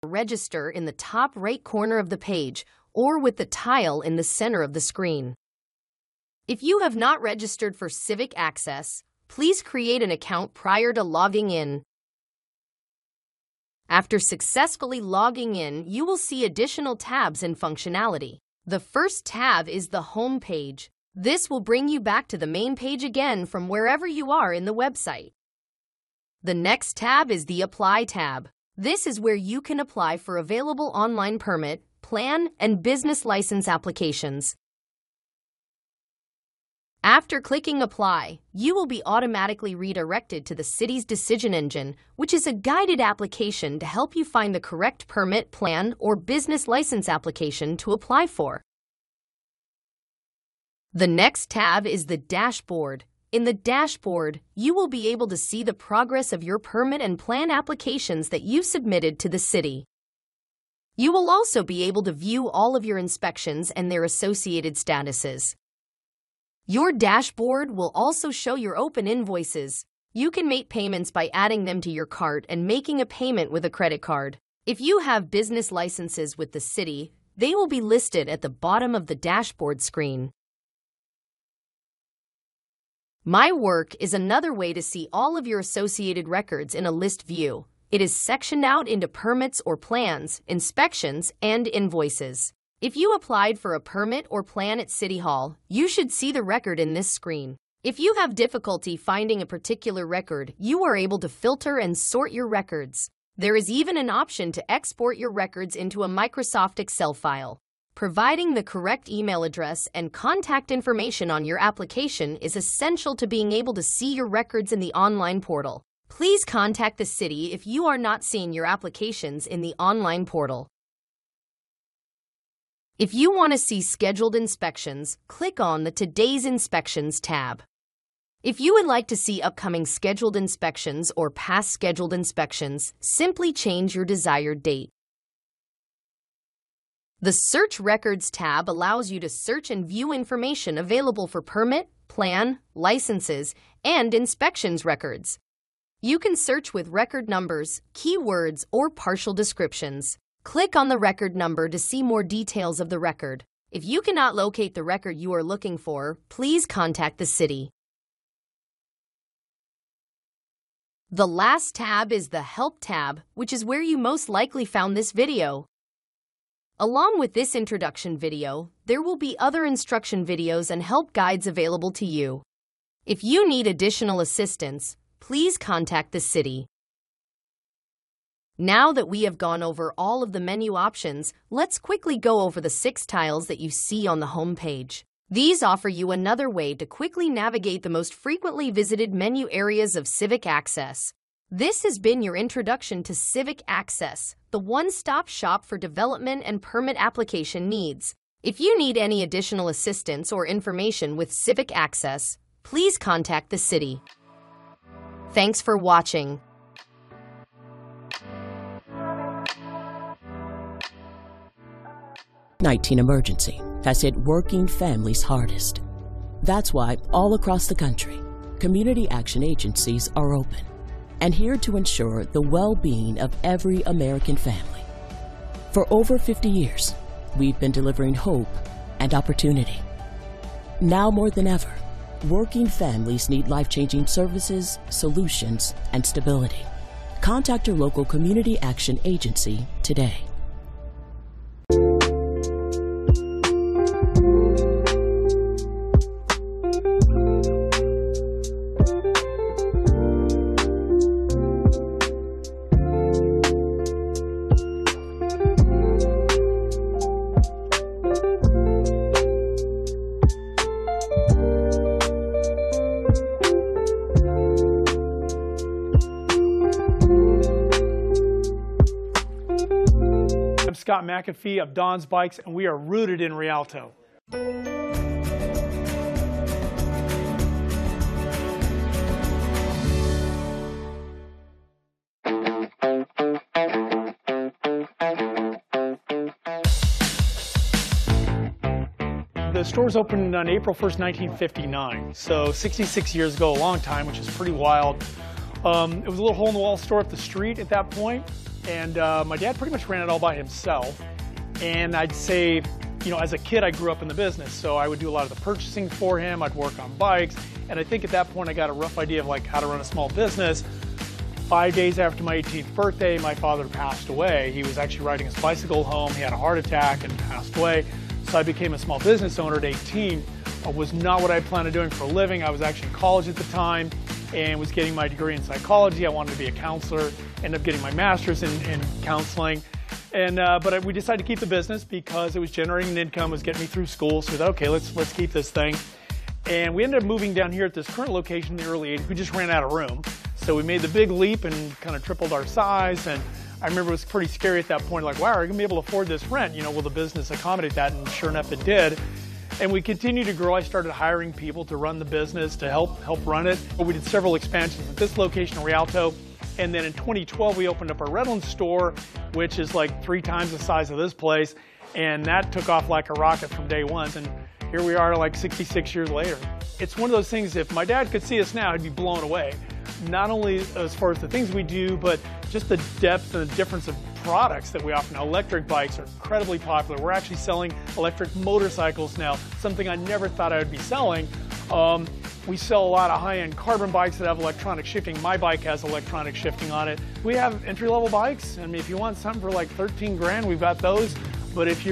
Register in the top right corner of the page or with the tile in the center of the screen. If you have not registered for Civic Access, please create an account prior to logging in. After successfully logging in, you will see additional tabs and functionality. The first tab is the Home page. This will bring you back to the main page again from wherever you are in the website. The next tab is the Apply tab. This is where you can apply for available online permit, plan, and business license applications. After clicking Apply, you will be automatically redirected to the city's decision engine, which is a guided application to help you find the correct permit, plan, or business license application to apply for. The next tab is the Dashboard. In the dashboard, you will be able to see the progress of your permit and plan applications that you submitted to the city. You will also be able to view all of your inspections and their associated statuses. Your dashboard will also show your open invoices. You can make payments by adding them to your cart and making a payment with a credit card. If you have business licenses with the city, they will be listed at the bottom of the dashboard screen. My Work is another way to see all of your associated records in a list view. It is sectioned out into permits or plans, inspections, and invoices. If you applied for a permit or plan at City Hall, you should see the record in this screen. If you have difficulty finding a particular record, you are able to filter and sort your records. There is even an option to export your records into a Microsoft Excel file. Providing the correct email address and contact information on your application is essential to being able to see your records in the online portal. Please contact the city if you are not seeing your applications in the online portal. If you want to see scheduled inspections, click on the Today's Inspections tab. If you would like to see upcoming scheduled inspections or past scheduled inspections, simply change your desired date. The Search Records tab allows you to search and view information available for permit, plan, licenses, and inspections records. You can search with record numbers, keywords, or partial descriptions. Click on the record number to see more details of the record. If you cannot locate the record you are looking for, please contact the city. The last tab is the Help tab, which is where you most likely found this video. Along with this introduction video, there will be other instruction videos and help guides available to you. If you need additional assistance, please contact the city. Now that we have gone over all of the menu options, let's quickly go over the 6 tiles that you see on the home page. These offer you another way to quickly navigate the most frequently visited menu areas of Civic Access. This has been your introduction to Civic Access, the one-stop shop for development and permit application needs. If you need any additional assistance or information with Civic Access, please contact the city. Thanks for watching. COVID-19 emergency has hit working families hardest. That's why all across the country, community action agencies are open and here to ensure the well-being of every American family. For over 50 years, we've been delivering hope and opportunity. Now more than ever, working families need life-changing services, solutions, and stability. Contact your local community action agency today. I'm Scott McAfee of Don's Bikes, and we are rooted in Rialto. The stores opened on April 1st, 1959, so 66 years ago, a long time, which is pretty wild. It was a little hole-in-the-wall store up the street at that point. And my dad pretty much ran it all by himself. And I'd say, as a kid, I grew up in the business, so I would do a lot of the purchasing for him. I'd work on bikes, and I think at that point I got a rough idea of like how to run a small business. 5 days after my 18th birthday, my father passed away. He was actually riding his bicycle home. He had a heart attack and passed away. So I became a small business owner at 18. It was not what I planned on doing for a living. I was actually in college at the time and was getting my degree in psychology. I wanted to be a counselor, ended up getting my master's in counseling. But we decided to keep the business because it was generating an income, was getting me through school. So we thought, okay, let's keep this thing. And we ended up moving down here at this current location in the early 80s. We just ran out of room. So we made the big leap and kind of tripled our size. And I remember it was pretty scary at that point, like, wow, are we going to be able to afford this rent? Will the business accommodate that? And sure enough, it did. And we continued to grow. I started hiring people to run the business, to help run it. We did several expansions at this location in Rialto. And then in 2012, we opened up our Redlands store, which is like 3 times the size of this place. And that took off like a rocket from day one. And here we are like 66 years later. It's one of those things, if my dad could see us now, he'd be blown away. Not only as far as the things we do, but just the depth and the difference of products that we offer now. Electric bikes are incredibly popular. We're actually selling electric motorcycles now, something I never thought I would be selling. We sell a lot of high-end carbon bikes that have electronic shifting. My bike has electronic shifting on it. We have entry-level bikes. I mean, if you want something for like 13 grand, we've got those. But if you're